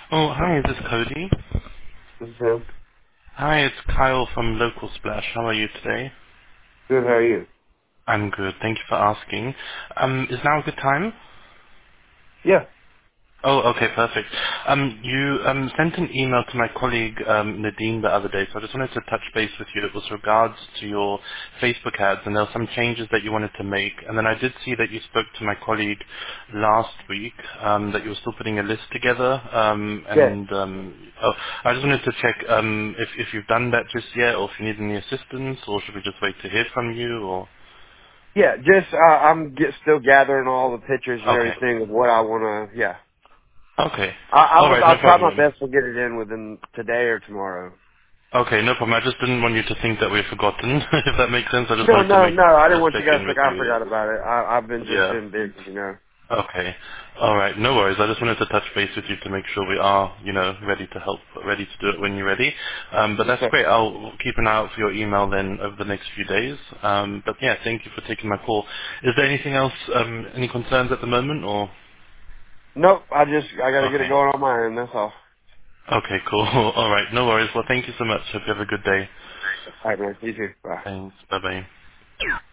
Oh, hi, is this Cody? This is him. Hi, it's Kyle from Local Splash. How are you today? Good, how are you? I'm good. Thank you for asking. Is now a good time? Yeah. Oh, okay, perfect. You sent an email to my colleague Nadine the other day, so I just wanted to touch base with you. It was regards to your Facebook ads, and there were some changes that you wanted to make. And then I did see that you spoke to my colleague last week, that you were still putting a list together. Yeah. Oh, I just wanted to check if you've done that just yet, or if you need any assistance, or should we just wait to hear from you, or... Yeah, just, still gathering all the pictures and Okay. everything of what I want to, yeah. Okay. All right, no I'll try my problem. best to get it in within today or tomorrow. Okay, no problem. I just didn't want you to think that we've forgotten, if that makes sense. I just No, wanted to no, make no, I didn't just want you check guys in to with think I you. forgot about it. I've just Yeah. been busy. Okay. All right. No worries. I just wanted to touch base with you to make sure we are, ready to help, ready to do it when you're ready. But Yes, that's sir. great. I'll keep an eye out for your email then over the next few days. But yeah, thank you for taking my call. Is there anything else, any concerns at the moment, or? Nope, I gotta get it Okay. going on my end, that's all. Okay, cool. All right. No worries. Well, thank you so much. Hope you have a good day. Alright, man, you too. Bye. Thanks. Bye-bye.